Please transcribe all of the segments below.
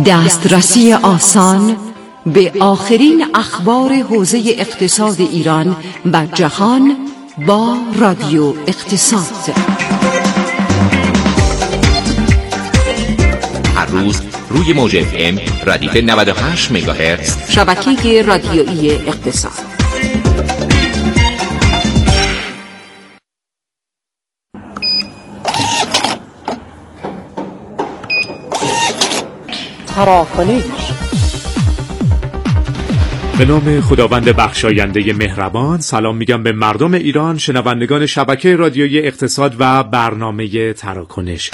دسترسی آسان به آخرین اخبار حوزه اقتصاد ایران و جهان با رادیو اقتصاد. هر روز روی موج FM ردیف 98 مگاهرتز شبکه رادیویی اقتصاد. تراکنش. به نام خداوند بخشاینده مهربان، سلام میگم به مردم ایران، شنوندگان شبکه رادیویی اقتصاد و برنامه تراکنش.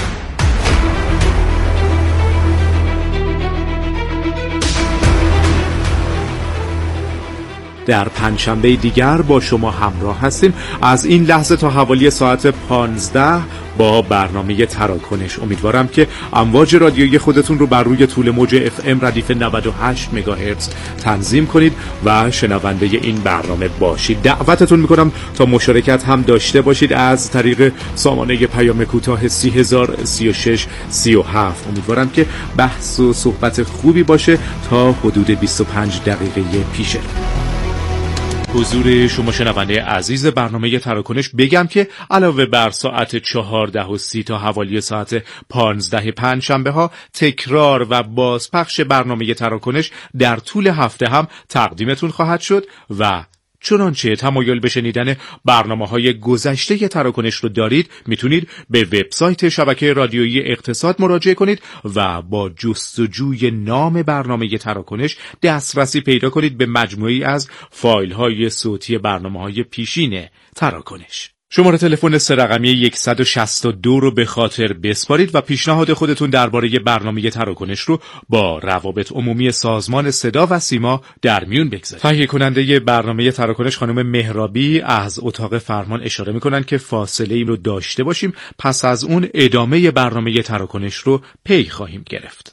در پنجشنبه دیگر با شما همراه هستیم از این لحظه تا حوالی ساعت 15 با برنامه تراکنش. امیدوارم که امواج رادیویی خودتون رو بر روی طول موج FM ردیف 98 مگاهرتز تنظیم کنید و شنونده این برنامه باشید. دعوتتون میکنم تا مشارکت هم داشته باشید از طریق سامانه پیام کوتاه 30036 37. امیدوارم که بحث و صحبت خوبی باشه تا حدود 25 دقیقه پیشه. حضور شما شنونده عزیز برنامه تراکنش بگم که علاوه بر ساعت 14:30 تا حوالی ساعت 15 پنجشنبه ها تکرار و بازپخش برنامه تراکنش در طول هفته هم تقدیمتون خواهد شد و چنانچه تمایل به شنیدن برنامه‌های گذشته تراکنش رو دارید، میتونید به وبسایت شبکه رادیویی اقتصاد مراجعه کنید و با جستجوی نام برنامه تراکنش دسترسی پیدا کنید به مجموعه‌ای از فایل‌های صوتی برنامه‌های پیشین تراکنش. شماره تلفن 3 رقمی 162 رو به خاطر بسپارید و پیشنهاد خودتون درباره برنامه تراکنش رو با روابط عمومی سازمان صدا و سیما در میون بگذارید. تهیه کننده برنامه تراکنش خانم مهرابی از اتاق فرمان اشاره میکنن که فاصله ای رو داشته باشیم، پس از اون ادامه برنامه تراکنش رو پی خواهیم گرفت.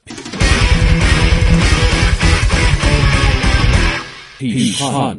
پیشخوان.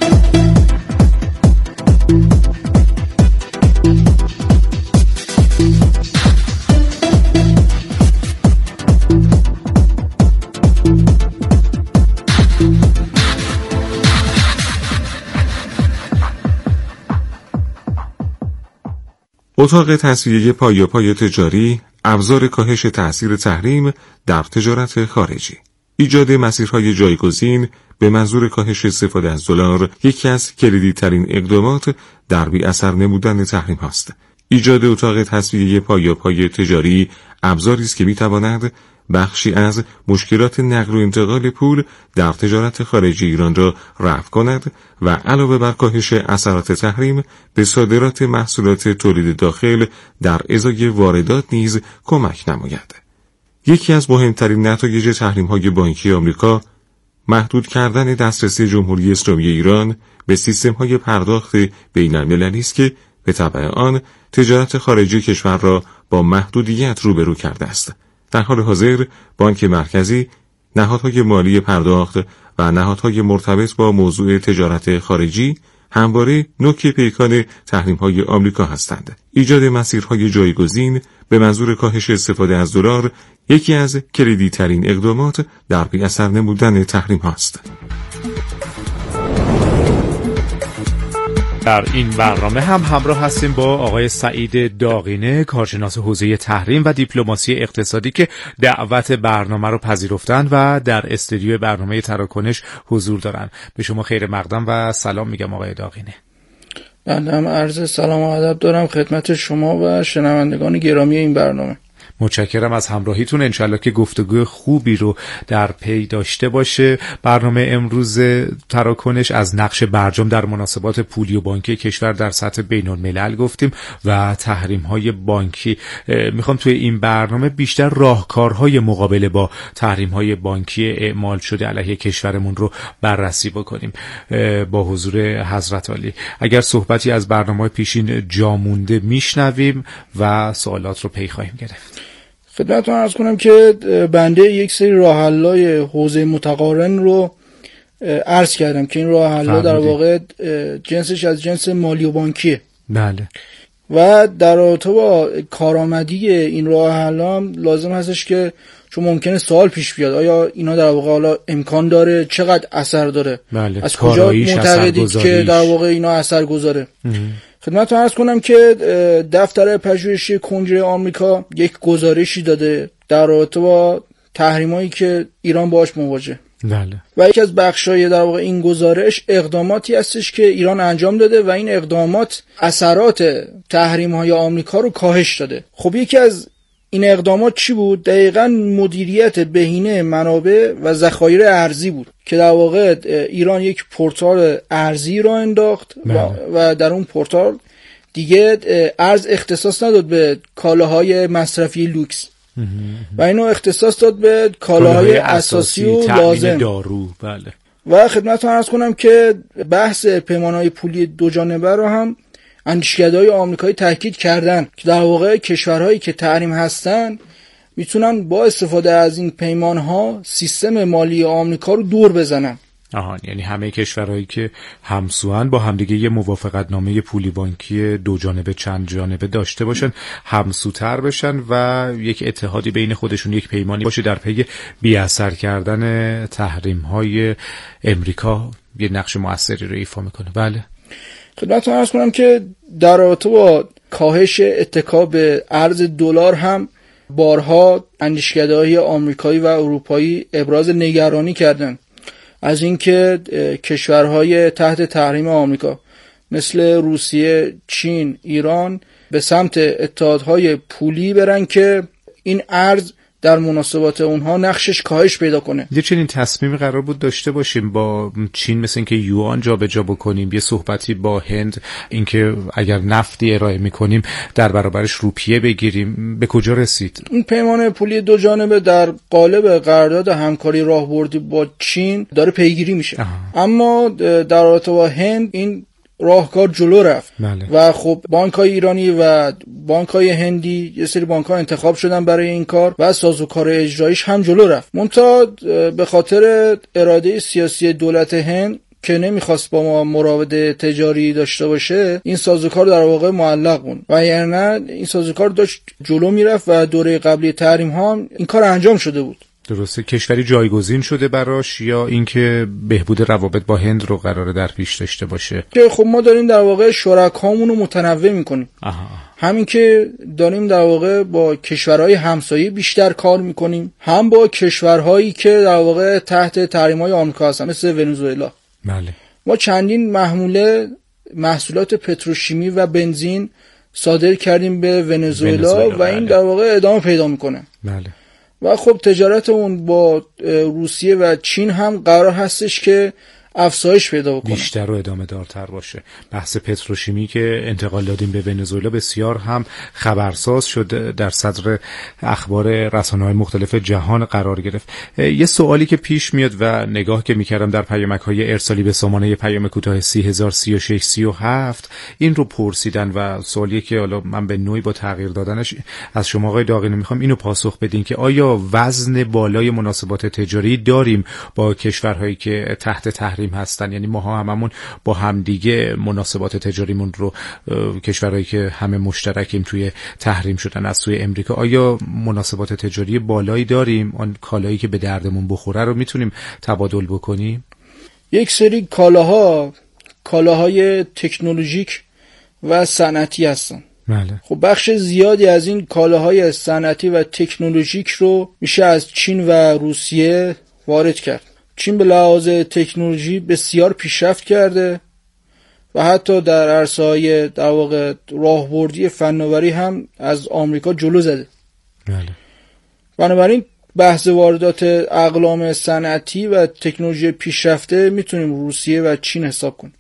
اتاق تسویه پایه‌پای تجاری، ابزار کاهش تأثیر تحریم در تجارت خارجی. ایجاد مسیرهای جایگزین به منظور کاهش استفاده از دلار یکی از کلیدی ترین اقدامات در بی اثر نمودن تحریم هاست. ایجاد اتاق تسویه پایه‌پای تجاری ابزاری است که می‌تواند بخشی از مشکلات نقل و انتقال پول در تجارت خارجی ایران را رفع کند و علاوه بر کاهش اثرات تحریم به صادرات محصولات تولید داخل در ازای واردات نیز کمک نماید. یکی از مهمترین نتایج تحریم‌های بانکی آمریکا محدود کردن دسترسی جمهوری اسلامی ایران به سیستم‌های پرداخت بین‌المللی است که به تبع آن تجارت خارجی کشور را با محدودیت روبرو کرده است. در حال حاضر بانک مرکزی، نهادهای مالی پرداخت و نهادهای مرتبط با موضوع تجارت خارجی همواره نوک پیکان تحریم‌های آمریکا هستند. ایجاد مسیرهای جایگزین به منظور کاهش استفاده از دلار یکی از کلیدی ترین اقدامات در بی اثر نمودن تحریم هاست. در این برنامه هم همراه هستیم با آقای سعید داغینه، کارشناس حوزه تحریم و دیپلماسی اقتصادی که دعوت برنامه رو پذیرفتن و در استودیو برنامه تراکنش حضور دارن. به شما خیر مقدم و سلام میگم آقای داغینه. بنده هم عرض سلام و ادب دارم خدمت شما و شنوندگان گرامی این برنامه. متشکرم از همراهیتون. انشالله که گفتگو خوبی رو در پی داشته باشه. برنامه امروز تراکنش از نقش برجام در مناسبات پولی و بانکی کشور در سطح بین الملل گفتیم و تحریم‌های بانکی. میخوام توی این برنامه بیشتر راهکارهای مقابله با تحریم‌های بانکی اعمال شده علیه کشورمون رو بررسی بکنیم. با حضور حضرت عالی اگر صحبتی از برنامه پیشین جا مونده میشنویم و سوالات رو پی خواهیم گرفت. خدمتتون عرض کنم که بنده یک سری راه حل‌های حوزه متقارن رو عرض کردم که این راه حل‌ها در واقع جنسش از جنس مالی و بانکیه. بله. و در رابطه با کارآمدی این راه حل هم لازم هستش که چون ممکنه سوال پیش بیاد آیا اینا در واقع حالا امکان داره، چقدر اثر داره، بله. از کجا معتقدید که در واقع اینا اثر گذاره. خدمتتون عرض کنم که دفتر پژوهشی کنگره آمریکا یک گزارشی داده در رابطه با تحریمایی که ایران باهاش مواجهه. بله. و یکی از بخشای در واقع این گزارش اقداماتی هستش که ایران انجام داده و این اقدامات اثرات تحریم‌های آمریکا رو کاهش داده. خب یکی از این اقدامات چی بود؟ دقیقاً مدیریت بهینه منابع و ذخایر ارزی بود که در واقع ایران یک پورتال ارزی را انداخت و در اون پورتال دیگه ارز اختصاص نداد به کالاهای مصرفی لوکس و اینو اختصاص داد به کالاهای اساسی و لازم، دارو. بله. و خدمتتون عرض کنم که بحث پیمانهای پولی دو جانبه رو هم اندیشکدهای آمریکایی تاکید کردن که در واقع کشورهایی که تحریم هستن میتونن با استفاده از این پیمانها سیستم مالی آمریکا رو دور بزنن. یعنی همه کشورهایی که همسوان با همدیگه یه موافقتنامه پولی بانکی دو جانبه چند جانبه داشته باشن، همسوتر بشن و یک اتحادی بین خودشون، یک پیمانی باشه در پی بی اثر کردن تحریم‌های امریکا یه نقش موثری رو ایفا میکنه. بله. خدمتتون عرض کنم که در رابطه با کاهش اتکا به ارز دلار هم بارها اندیشکده‌های آمریکایی و اروپایی ابراز نگرانی کردند از اینکه کشورهای تحت تحریم آمریکا مثل روسیه، چین، ایران به سمت اتحادهای پولی برن که این ارز در مناسبات اونها نقشش کاهش پیدا کنه. یه چنین تصمیمی قرار بود داشته باشیم با چین، مثل اینکه یوان جابجا بکنیم، یه صحبتی با هند اینکه اگر نفتی ارائه میکنیم در برابرش روپیه بگیریم. به کجا رسید؟ این پیمان پولی دو جانبه در قالب قرارداد همکاری راهبردی با چین داره پیگیری میشه. اما در رابطه با هند این راهکار جلو رفت. بله. و خب بانک‌های ایرانی و بانک‌های هندی یه سری بانک‌ها انتخاب شدن برای این کار و سازوکار اجراییش هم جلو رفت. منتها به خاطر اراده سیاسی دولت هند که نمیخواست با ما مراوده تجاری داشته باشه، این سازوکار در واقع معلق بود و یعنی این سازوکار داشت جلو میرفت و دوره قبلی تحریم ها این کار انجام شده بود. درسته. کشوری جایگزین شده براش یا اینکه بهبود روابط با هند رو قراره در پیش داشته باشه؟ که خب ما داریم در واقع شرکامون رو متنوع میکنیم. همین که داریم در واقع با کشورهای همسایه بیشتر کار میکنیم، هم با کشورهایی که در واقع تحت تحریم‌های آمریکا هستن مثل ونزوئلا. بله. ما چندین محموله محصولات پتروشیمی و بنزین صادر کردیم به ونزوئلا و این در واقع ادامه پیدا میکنه. بله. و خب تجارت اون با روسیه و چین هم قرار هستش که افزایش پیدا بکنه، بیشتر و ادامه دارتر باشه. بحث پتروشیمی که انتقال دادیم به ونزوئلا بسیار هم خبرساز شد، در صدر اخبار رسانه‌های مختلف جهان قرار گرفت. یه سوالی که پیش میاد و نگاه که میکردم در پیامک‌های ارسالی به سامانه پیام کوتاه 3003637 این رو پرسیدن و سوالی که حالا من به نوعی با تغییر دادنش از شما آقای داغینی میخوام اینو پاسخ بدین که آیا وزن بالای مناسبات تجاری داریم با کشورهایی که تحت تحریم هستن؟ یعنی ما هممون با همدیگه مناسبات تجاریمون رو، کشورهایی که همه مشترکیم توی تحریم شدن از سوی امریکا، آیا مناسبات تجاری بالایی داریم؟ آن کالایی که به دردمون بخوره رو میتونیم تبادل بکنیم؟ یک سری کالاهای تکنولوژیک و صنعتی هستن. بله. خب بخش زیادی از این کالاهای صنعتی و تکنولوژیک رو میشه از چین و روسیه وارد کرد. چین به لحاظ تکنولوژی بسیار پیشرفت کرده و حتی در عرصه‌های در واقع راهبردی فناوری هم از آمریکا جلو زده. بله. بنابراین بحث واردات اقلام صنعتی و تکنولوژی پیشرفته میتونیم روسیه و چین حساب کنیم.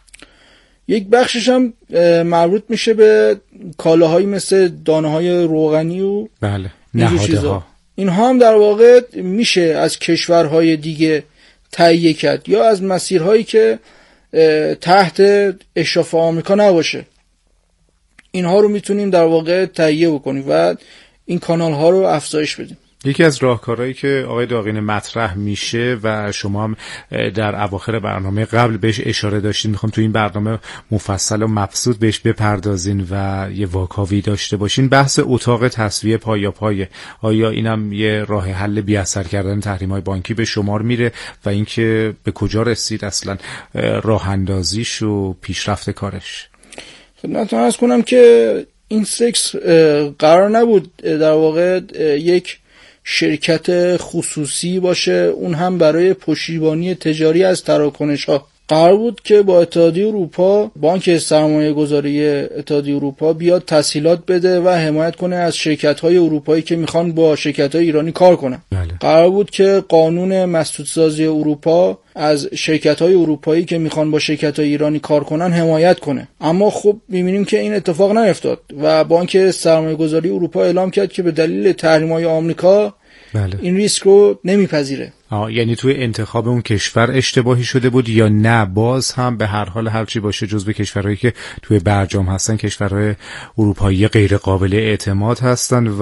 یک بخشش هم مربوط میشه به کالاهایی مثل دانه‌های روغنی و بله، نهادها. اینها هم در واقع میشه از کشورهای دیگه تهیه کرد یا از مسیرهایی که تحت اشراف آمریکا نباشه. اینها رو میتونیم در واقع تهیه بکنیم و این کانال ها رو افزایش بدیم. یکی از راهکارهایی که آقای داغینه مطرح میشه و شما هم در اواخر برنامه قبل بهش اشاره داشتین، میخوام تو این برنامه مفصل و مبسوط بهش بپردازین و یه واکاوی داشته باشین، بحث اتاق تسویه پایاپای. آیا اینم یه راه حل بی اثر کردن تحریم‌های بانکی به شمار میره و اینکه به کجا رسید اصلا راه اندازیش و پیشرفت کارش؟ خدمتتون عرض کنم که این سکس قرار نبود در واقع یک شرکت خصوصی باشه، اون هم برای پشتیبانی تجاری از تراکنش‌ها. قرار بود که با اتحادیه اروپا، بانک سرمایه گذاری اتحادیه اروپا بیاد تسهیلات بده و حمایت کنه از شرکت‌های اروپایی که میخوان با شرکت‌های ایرانی کار کنن. قرار بود که قانون مسدودسازی اروپا از شرکت‌های اروپایی که میخوان با شرکت‌های ایرانی کار کنن حمایت کنه. اما خب می‌بینیم که این اتفاق نیفتاد و بانک سرمایه گذاری اروپا اعلام کرد که به دلیل تحریم‌های آمریکا این ریسک رو نمیپذیره. یعنی توی انتخاب اون کشور اشتباهی شده بود یا نه؟ باز هم به هر حال هرچی باشه جزو کشورهایی که توی برجام هستن کشورهای اروپایی غیر قابل اعتماد هستن و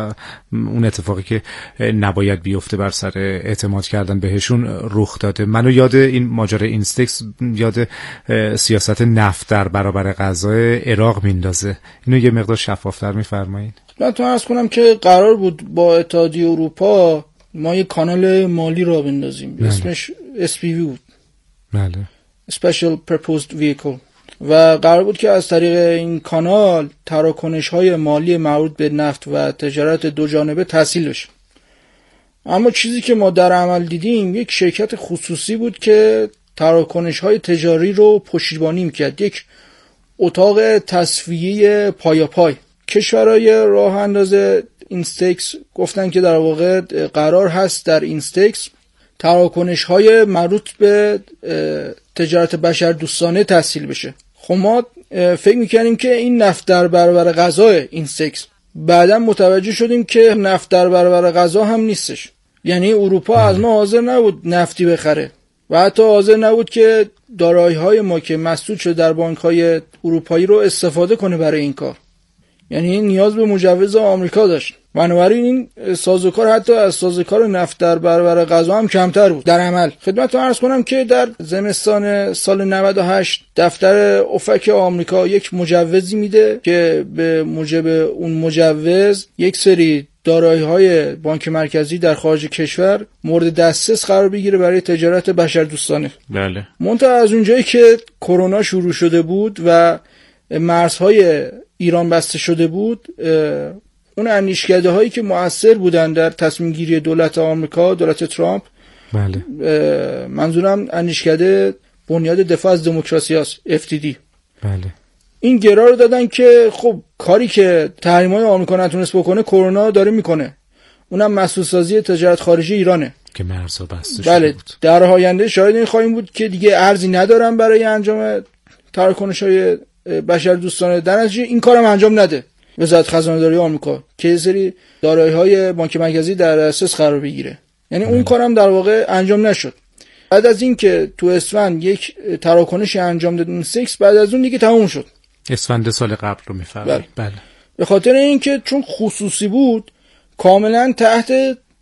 اون اتفاقی که نباید بیفته بر سر اعتماد کردن بهشون رخ داده. منو یاد این ماجرا اینستکس، یاد سیاست نفت در برابر غذای عراق میندازه. اینو یه مقدار شفافتر میفرمایید؟ من تو عرض کنم که قرار بود با اتحادیه اروپا ما یک کانال مالی را بندازیم. اسمش SPV بود. بله. Special Purposed Vehicle. و قرار بود که از طریق این کانال تراکنش‌های مالی مربوط به نفت و تجارت دو جانبه تسهیل بشه. اما چیزی که ما در عمل دیدیم یک شرکت خصوصی بود که تراکنش‌های تجاری رو پشتیبانی می‌کرد. یک اتاق تسویه پایاپای. کشورهای راه انداز اینستکس گفتن که در واقع قرار هست در اینستکس تراکنش‌های مربوط به تجارت بشردوستانه تسهیل بشه. خب ما فکر می‌کردیم که این نفت در برابر غذا اینستکس، بعداً متوجه شدیم که نفت در برابر غذا هم نیستش. یعنی اروپا از ما حاضر نبود نفتی بخره و حتی حاضر نبود که دارایی‌های ما که مسدود شده در بانک‌های اروپایی رو استفاده کنه برای این کار. یعنی این نیاز به مجوز آمریکا داشت. بنابراین این سازوکار حتی از سازوکار نفت در برابر غذا هم کمتر بود در عمل. خدمتتون عرض کنم که در زمستان سال 98 دفتر افک آمریکا یک مجوزی میده که به موجب اون مجوز یک سری دارایی‌های بانک مرکزی در خارج کشور مورد دسترس قرار بگیره برای تجارت بشردوستانه. بله. منتها از اونجایی که کرونا شروع شده بود و مرزهای ایران بسته شده بود، اون اندیشکده هایی که مؤثر بودن در تصمیم گیری دولت آمریکا، دولت ترامپ، بله، منظورم اندیشکده بنیاد دفاع از دموکراسی است، FDD، بله، این گرا رو دادن که خب کاری که تحریم‌های آمریکا نتونست بکنه کرونا داره میکنه، اونم مسدودسازی تجارت خارجی ایرانه که مرزها بسته شده بله. بود. در آینده شاید این خواهیم بود که دیگه ارزی ندارن برای انجام تراکنش‌های بشردوستانه، در نتیجه این کارم انجام نده وزارت خزانه‌داری آمریکا که یه سری دارایی‌های بانک مرکزی در اساس قرار بگیره. یعنی اون کارم در واقع انجام نشد. بعد از این که تو اسفند یک تراکنشی انجام داد این سکس، بعد از اون دیگه تموم شد. اسفند سال قبل رو می‌فرمایید. بله. به خاطر اینکه چون خصوصی بود کاملا تحت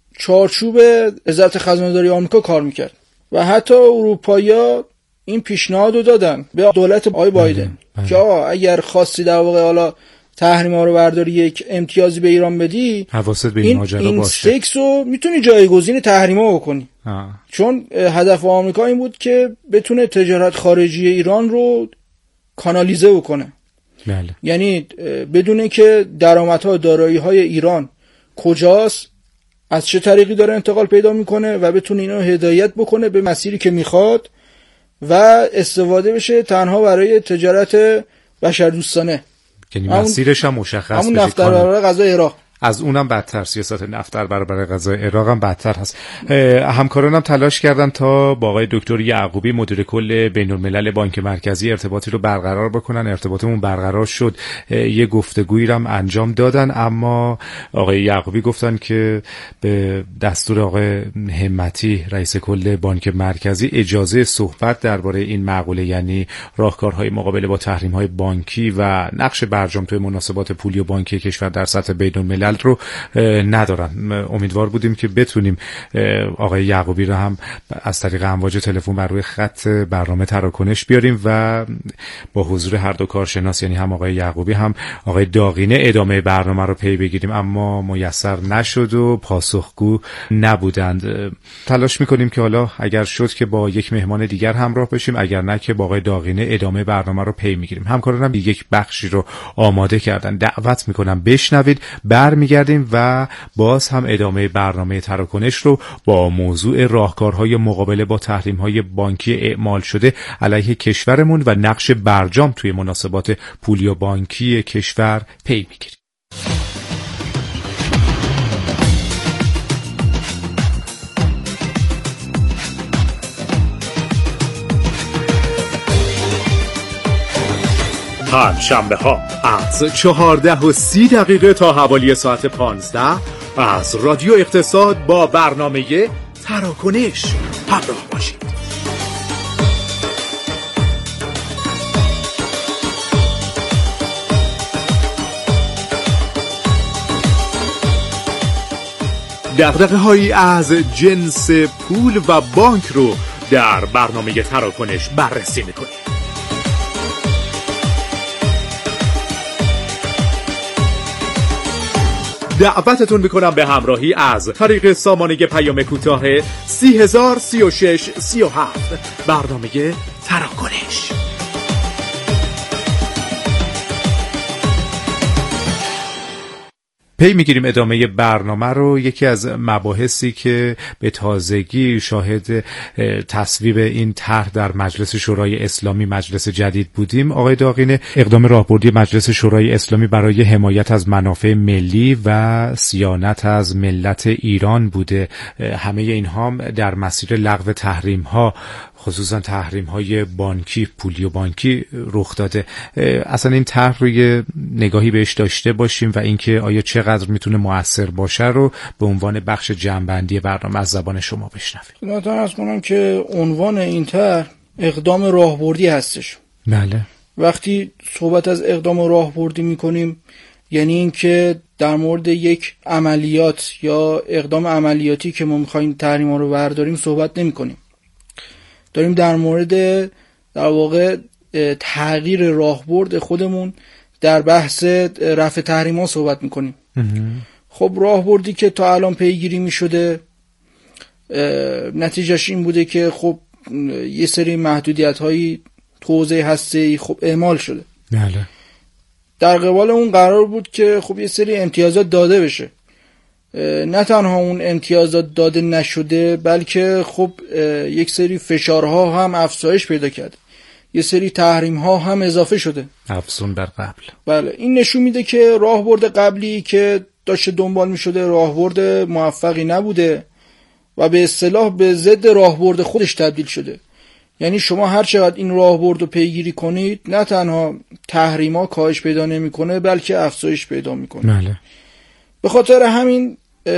چارچوب وزارت خزانه‌داری آمریکا کار می‌کرد و حتی اروپایی‌ها این پیشنهاد رو دادن به دولت آقای بایدن که اگر خواستی در واقع حالا تحریم‌ها رو برداری یک امتیازی به ایران بدی، حواست به این ماجرا باشه، این سکس رو میتونی جایگزین تحریم‌ها بکنی. چون هدف آمریکا این بود که بتونه تجارت خارجی ایران رو کانالیزه بکنه. بله. یعنی بدونه که درآمدها دارایی‌های ایران کجاست، از چه طریقی داره انتقال پیدا میکنه و بتونه اینو هدایت بکنه به مسیری که میخواد و استفاده بشه تنها برای تجارت بشردوستانه. یعنی مسیرش هم مشخص بشه. همون نفت در برابر غذای عراق. از اونم بدتر، سیاست نفت در برابر غذای عراق هم بدتر هست. همکارانم تلاش کردن تا با آقای دکتر یعقوبی مدیر کل بین‌الملل بانک مرکزی ارتباطی رو برقرار بکنن. ارتباطمون برقرار شد، یه گفتگویی رو هم انجام دادن، اما آقای یعقوبی گفتن که به دستور آقای همتی رئیس کل بانک مرکزی اجازه صحبت درباره این مقوله، یعنی راهکارهای مقابله با تحریم‌های بانکی و نقش برجام توی مناسبات پولی و بانکی کشور در سطح بین‌الملل ملل رو ندارن. امیدوار بودیم که بتونیم آقای یعقوبی رو هم از طریق امواج تلفن بر روی خط برنامه تراکنش بیاریم و با حضور هر دو کارشناس، یعنی هم آقای یعقوبی هم آقای داغینه، ادامه برنامه رو پی بگیریم، اما میسر نشد و پاسخگو نبودند. تلاش میکنیم که حالا اگر شد که با یک مهمان دیگر همراه بشیم، اگر نه که با آقای داغینه ادامه برنامه رو پی میگیریم. همکارانم یک بخشی رو آماده کردن، دعوت میکنم بشنوید. برمیگردیم و باز هم ادامه برنامه تراکنش رو با موضوع راهکارهای مقابله با تحریم‌های بانکی اعمال شده علیه کشورمون و نقش برجام توی مناسبات پولی و بانکی کشور پی میگیریم. پنجشنبه ها از 14:30 تا حوالی ساعت 15 از رادیو اقتصاد با برنامه تراکنش همراه باشید. دغدغه‌هایی از جنس پول و بانک رو در برنامه تراکنش بررسی می‌کنیم. دعوتتون میکنم به همراهی از طریق سامانه پیام کوتاه 303637 برنامه تراکنش. پی میگیریم ادامه برنامه رو. یکی از مباحثی که به تازگی شاهد تصویب این طرح در مجلس شورای اسلامی، مجلس جدید بودیم، آقای داغینه، اقدام راهبردی مجلس شورای اسلامی برای حمایت از منافع ملی و صیانت از ملت ایران بوده. همه اینها در مسیر لغو تحریم ها، خصوصا تحریم های بانکی، پولی و بانکی رخ داده. اصلا این طرح رو یه نگاهی بهش داشته باشیم و اینکه آیا چقدر میتونه مؤثر باشه رو به عنوان بخش جمع‌بندی برنامه از زبان شما بشنویم. خدمتتون عرض کنم که عنوان این طرح اقدام راهبردی هستش. بله. وقتی صحبت از اقدام راهبردی میکنیم یعنی اینکه در مورد یک عملیات یا اقدام عملیاتی که ما میخوایم تحریم‌ها رو برداریم صحبت نمی‌کنیم. داریم در مورد در واقع تغییر راهبرد خودمون در بحث رفع تحریم‌ها صحبت میکنیم. خب راهبردی که تا الان پیگیری میشده نتیجهش این بوده که خب یه سری محدودیت‌هایی تو حوزه هسته‌ای خب اعمال شده. بله. در قبال اون قرار بود که خب یه سری امتیازات داده بشه. نه تنها اون امتیازات داده نشده بلکه خب یک سری فشارها هم افزایش پیدا کرده، یه سری تحریم‌ها هم اضافه شده، افزون بر قبل. بله، این نشون میده که راهبرد قبلی که داشته دنبال میشده راهبرد موفقی نبوده و به اصطلاح به ضد راهبرد خودش تبدیل شده. یعنی شما هر چقدر این راهبرد رو پیگیری کنید نه تنها تحریم‌ها کاهش پیدا نمی‌کنه بلکه افزایش پیدا می‌کنه. بله. به خاطر همین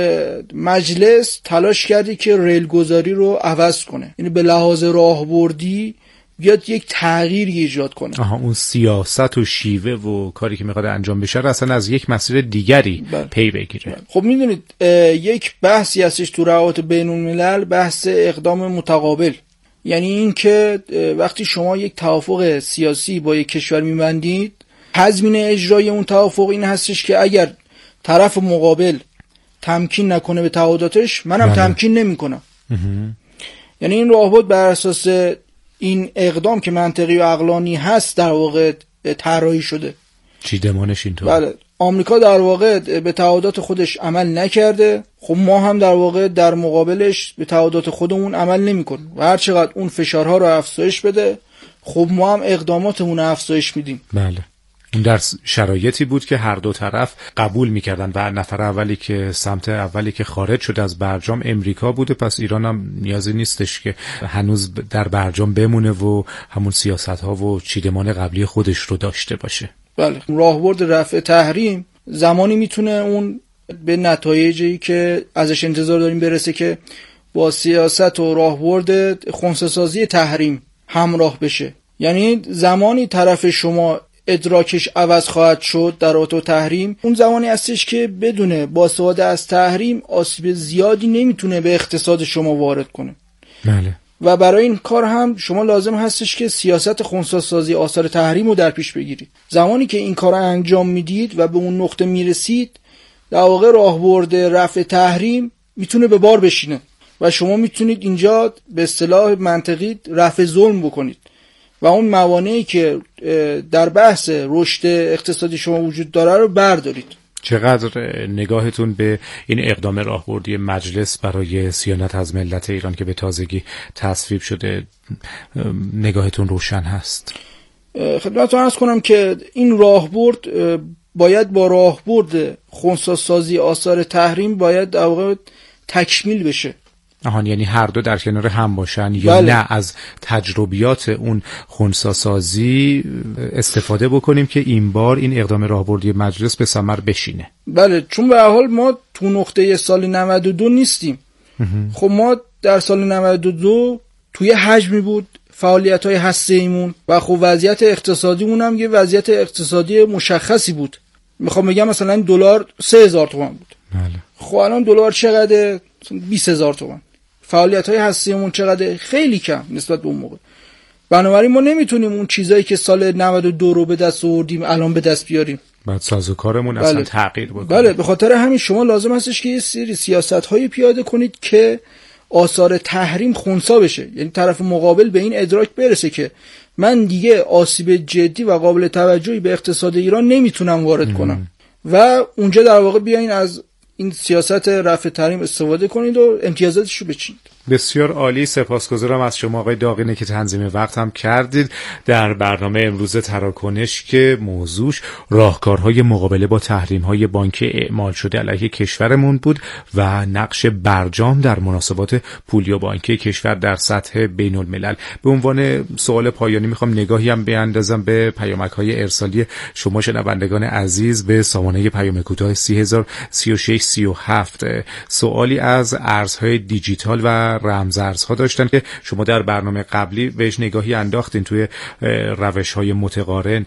مجلس تلاش کردی که ریلگذاری رو عوض کنه، یعنی به لحاظ راهبردی بیاد یک تغییری ایجاد کنه. اون سیاست و شیوه و کاری که میخواد انجام بشه رو اصلا از یک مسیر دیگری پی بگیره. خب میدونید یک بحثی هستش تو روابط بین الملل، بحث اقدام متقابل. یعنی این که وقتی شما یک توافق سیاسی با یک کشور میبندید، تضمین اجرای اون توافق این هستش که اگر طرف مقابل تمکین نکنه به تعهداتش، منم تمکین نمی‌کنم. یعنی این راهبرد بر اساس این اقدام که منطقی و عقلانی هست در واقع طراحی شده. چیدمانش اینطور. بله، آمریکا در واقع به تعهدات خودش عمل نکرده، خب ما هم در واقع در مقابلش به تعهدات خودمون عمل نمی‌کنیم و هر چقدر اون فشارها رو افزایش بده، خب ما هم اقداماتمون رو افزایش میدیم. بله. این در شرایطی بود که هر دو طرف قبول میکردن و نفر اولی که سمت اولی که خارج شد از برجام امریکا بوده، پس ایران هم نیازی نیستش که هنوز در برجام بمونه و همون سیاست ها و چیدمان قبلی خودش رو داشته باشه. بله، راهبرد رفع تحریم زمانی میتونه اون به نتایجی که ازش انتظار داریم برسه که با سیاست و راهبرد خنثی‌سازی تحریم همراه بشه. یعنی زمانی طرف شما ادراکش عوض خواهد شد در رابطه با تحریم، اون زمانی هستش که بدون با استفاده از تحریم آسیب زیادی نمیتونه به اقتصاد شما وارد کنه. بله. و برای این کار هم شما لازم هستش که سیاست خنثی‌سازی آثار تحریم رو در پیش بگیرید. زمانی که این کار رو انجام میدید و به اون نقطه میرسید، در واقع راهبرد رفع تحریم میتونه به بار بشینه و شما میتونید اینجا به اصطلاح منطقی رفع ظلم بکنید و اون موانعی که در بحث رشد اقتصادی شما وجود داره رو بردارید. چقدر نگاهتون به این اقدام راهبردی مجلس برای صیانت از ملت ایران که به تازگی تصویب شده نگاهتون روشن هست؟ خدمتتون عرض کنم که این راهبرد باید با راهبرد خنثی‌سازی آثار تحریم باید در واقع تکمیل بشه. یعنی هر دو در کنار هم باشن یا بله. نه از تجربیات اون خنثی‌سازی استفاده بکنیم که این بار این اقدام راهبردی مجلس به ثمر بشینه؟ بله، چون به هر حال ما تو نقطه سال 92 نیستیم. خب ما در سال 92 توی حجمی بود فعالیت‌های هسته‌ایمون و خب وضعیت اقتصادیمون هم یه وضعیت اقتصادی مشخصی بود. میخوام بگم مثلا دلار 3000 تومان بود. بله. خب الان دلار چقدره؟ 20000 تومان. فعالیت‌های هسته‌ایمون چقدره؟ خیلی کم نسبت به اون موقع. بنابراین ما نمیتونیم اون چیزایی که سال 92 رو به دست آوردیم الان به دست بیاریم. بعد سازوکارمون اصلا بله. تغییر بکنه. بله، به خاطر همین شما لازم هستش که یه سری سیاست‌هایی پیاده کنید که آثار تحریم خنثی بشه. یعنی طرف مقابل به این ادراک برسه که من دیگه آسیب جدی و قابل توجهی به اقتصاد ایران نمیتونم وارد کنم و اونجا در واقع بیاین از این سیاست رفع تحریم استفاده کنید و امتیازاتش رو بچینید. بسیار عالی، سپاسگزارم از شما آقای داغینه که تنظیم وقت هم کردید در برنامه امروز تراکنش که موضوعش راهکارهای مقابله با تحریم‌های بانکی اعمال شده علیه کشورمون بود و نقش برجام در مناسبات پولی و بانکی کشور در سطح بین الملل. به عنوان سوال پایانی میخوام نگاهی هم بیاندازم به پیامک‌های ارسالی شما شنوندگان عزیز به سامانه پیام کوتاه 3003637. سوالی از ارزهای دیجیتال و رمزارزها داشتن که شما در برنامه قبلی بهش نگاهی انداختین توی روش‌های متقارن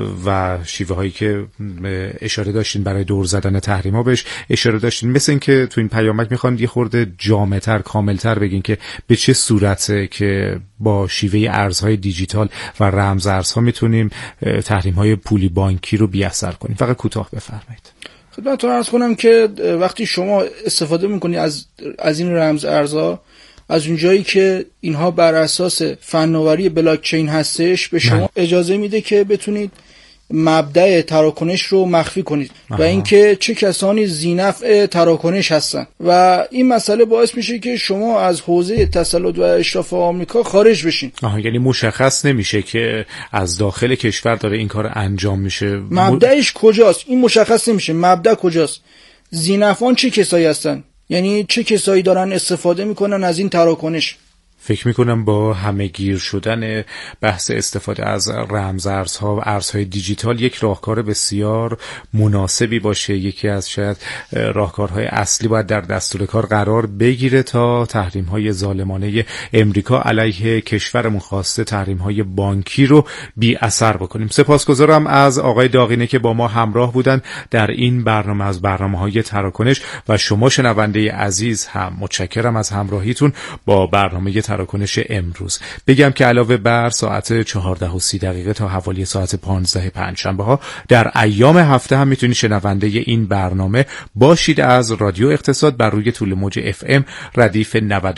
و شیوه‌هایی که اشاره داشتین برای دور زدن تحریم‌ها بهش اشاره داشتین. مثل این که تو این پیامک میخوام یه خورده جامع‌تر کامل‌تر بگین که به چه صورته که با شیوه ارزهای دیجیتال و رمزارزها میتونیم تحریم‌های پولی بانکی رو بی‌اثر کنیم. فقط کوتاه بفرمایید. خدمتتون عرض کنم که وقتی شما استفاده میکنید از این رمز ارزها، از اونجایی که اینها بر اساس فناوری بلاک چین هستش به شما اجازه میده که بتونید مبدأ تراکنش رو مخفی کنید و اینکه چه کسانی ذی‌نفع تراکنش هستن و این مسئله باعث میشه که شما از حوزه تسلط و اشراف آمریکا خارج بشین. یعنی مشخص نمیشه که از داخل کشور داره این کار انجام میشه. مبدأش کجاست؟ این مشخص نمیشه. مبدأ کجاست؟ ذی‌نفعان چه کسایی هستن؟ یعنی چه کسایی دارن استفاده میکنن از این تراکنش؟ فکر میکنم با همه گیر شدن بحث استفاده از رمزارزها و ارزهای دیجیتال یک راهکار بسیار مناسبی باشه. یکی از شاید راهکارهای اصلی باید در دستور کار قرار بگیره تا تحریم‌های ظالمانه امریکا علیه کشورمون خواسته تحریم‌های بانکی رو بی اثر بکنیم. سپاسگزارم از آقای داغینه که با ما همراه بودن در این برنامه از برنامه‌های تراکنش و شما شنونده عزیز هم متشکرم از همراهیتون با برنامه تراکنش امروز. بگم که علاوه بر ساعت 14:30 تا حوالی ساعت 15 پنجشنبه ها در ایام هفته هم میتونید شنونده این برنامه باشید از رادیو اقتصاد بر روی طول موج FM ردیف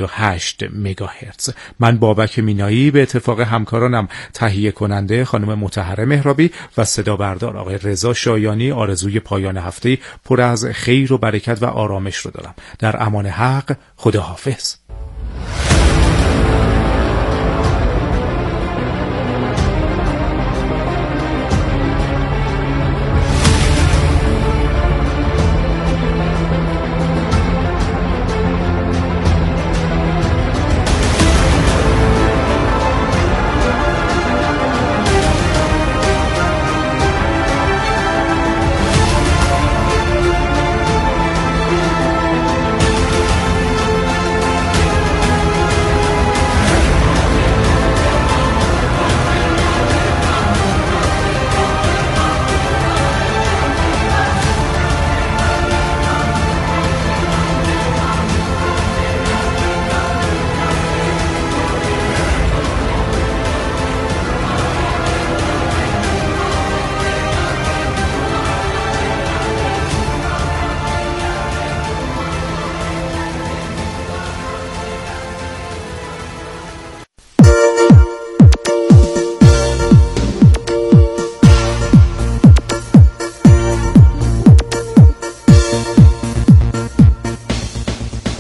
98 مگاهرتز. من بابک مینایی به اتفاق همکارانم تهیه کننده خانم مطهره مهرابی و صدا بردار آقای رضا شایانی آرزوی پایان هفته پر از خیر و برکت و آرامش رو دارم. در امان حق، خداحافظ.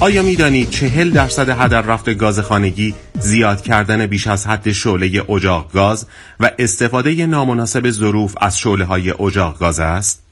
آیا می‌دانید 40% هدر رفت گاز خانگی زیاد کردن بیش از حد شعله اجاق گاز و استفاده نامناسب ظروف از شعله‌های اجاق گاز است؟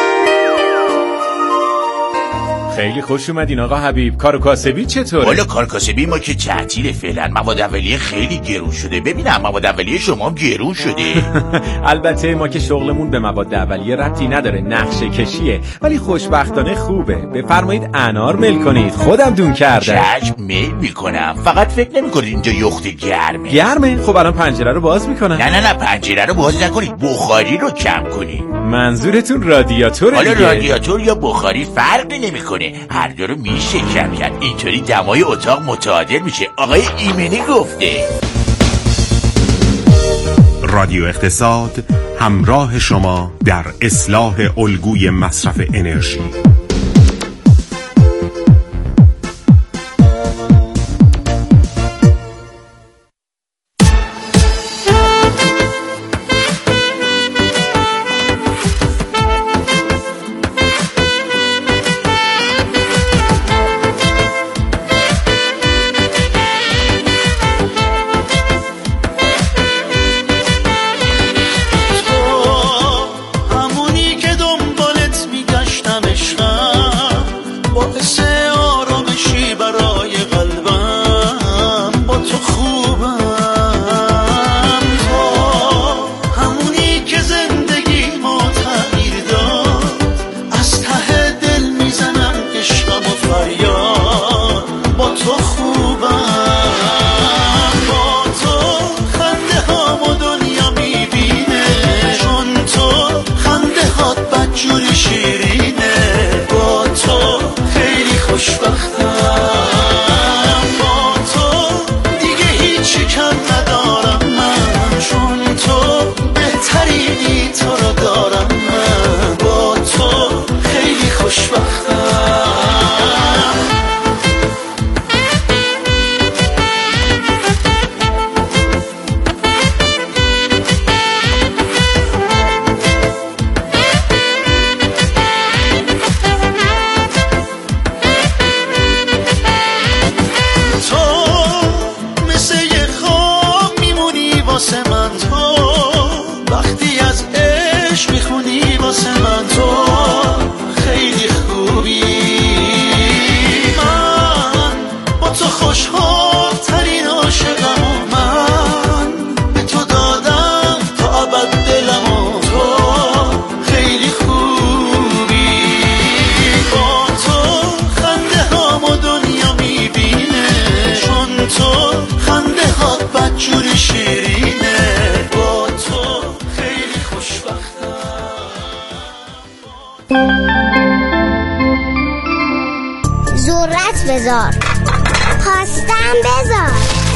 خیلی خوش اومدین آقا حبیب. کار کاسبی چطوره؟ والا کار کاسبی ما که تعطیل فعلا. مواد اولیه خیلی گرون شده. ببینم مواد اولیه شما گرون شده. البته ما که شغلمون به مواد اولیه ربطی نداره، نقشه کشیه، ولی خوشبختانه خوبه. بفرمایید انار میل کنید، خودم دون کردم. چشم میل میکنم. فقط فکر نمیکنید اینجا یخت گرمه؟ خب الان پنجره رو باز میکنم. نه پنجره رو باز نکنید، بخاری رو کم کنید. منظورتون رادیاتوره دیگه؟ حالا رادیاتور یا بخاری فرقی نمیکنه، هر دو رو میشه کم کرد. اینطوری دمای اتاق متعادل میشه. آقای ایمنی گفته. رادیو اقتصاد همراه شما در اصلاح الگوی مصرف انرژی. بذار، پاستم بذار.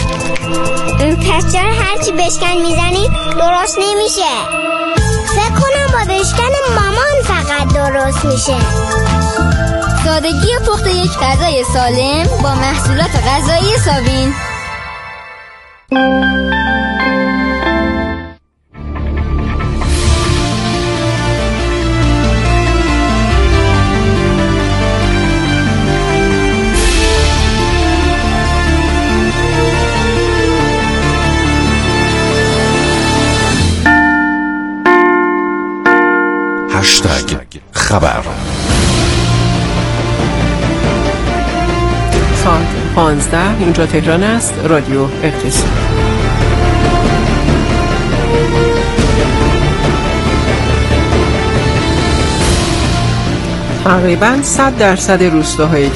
پس چرا هرچی بشکن میزنی درست نمیشه؟ فکر کنم با بشکن مامان فقط درست میشه. سادگی پخت یک غذای سالم با محصولات غذایی ساوین. خبر. ساعت 15 اینجا تهران است. رادیو اقتصاد. تقریباً 100% روستاهای